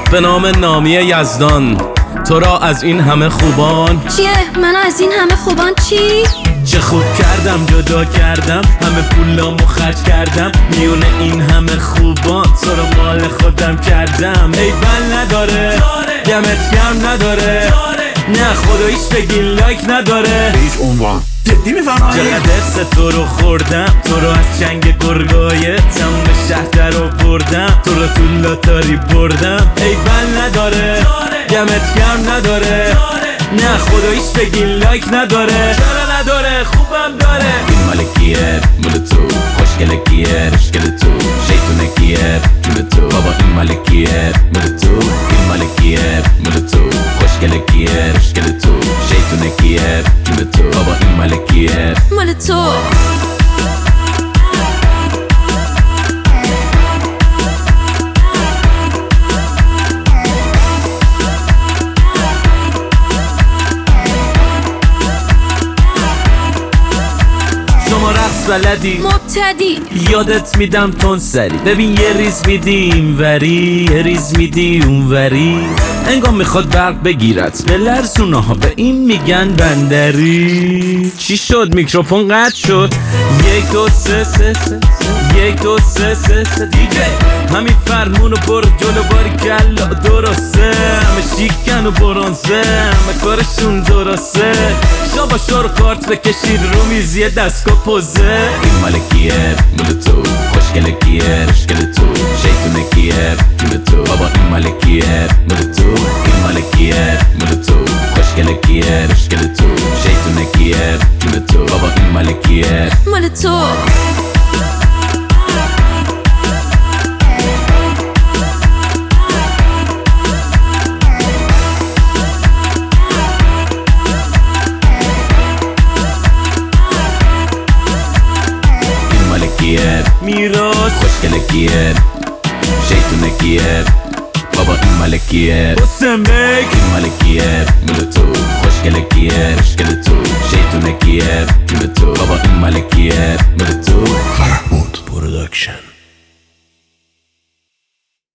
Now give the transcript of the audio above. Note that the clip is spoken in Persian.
به نام نامی یزدان تو را از این همه خوبان. چیه؟ من از این همه خوبان چی؟ چه خوب کردم جدا کردم، همه پولامو خرج کردم، میونه این همه خوبان تو رو مال خودم کردم. ایول نداره دمت گرم نداره، نه خداییش بگی لایک نداره. هیچ عنوان جدی میفرمایی؟ چقدر حس تو رو خوردم، تو رو از چنگ گرگای تموم شهر در رو بردم، تو رو تو لاتاری بردم. ایول نداره دمت گرم نداره، نه خداییش بگی لایک نداره. چرا نداره؟ خوبم داره. این مال کیه؟ مال تو. خوشگله کیه؟ رشگل تو. شیطونه کیه؟ جون تو. بابا این مال کیه؟ مال تو. این مال کیه؟ مال تو. خوشگله کیه؟ رشگل تو. شیطونه کیه؟ جون تو. بابا این مال کیه؟ مال تو. شما رقص بلدی مبتدی یادت میدم تون سری، ببین یه ریز میدی این وری، یه ریز میدی اون وری، انگار میخواد برق بگیرت به لرزونه ها، به این میگن بندری. چی شد؟ میکروفون قطع شد. 1 2 3 3 3 1 2 3 3 3 دیجی همین فرمونو برو جلو باری کلا درسته، همه شیکن و برانزه، همه کارشون درسته. شابا شور کارت بکشید رو میز یه دستگاه پوزه. این مال کیه؟ مال تو. خوشگله کیه؟ رشگل تو. شیطونه کیه؟ جون تو. بابا این مال کیه؟ مال تو. این مال کیه؟ مال تو. خوشگله کیه؟ رشگل تو. شیطونه کیه؟ جون تو. بابا این مال کیه؟ مال تو. میراث. خوشگله کیه؟ شیطونه کیه؟ بابا این مال کیه؟ بسمک. این مال کیه؟ مال تو. خوشگله کیه؟ رشگل تو. شیطونه کیه؟ جون تو. بابا این مال کیه؟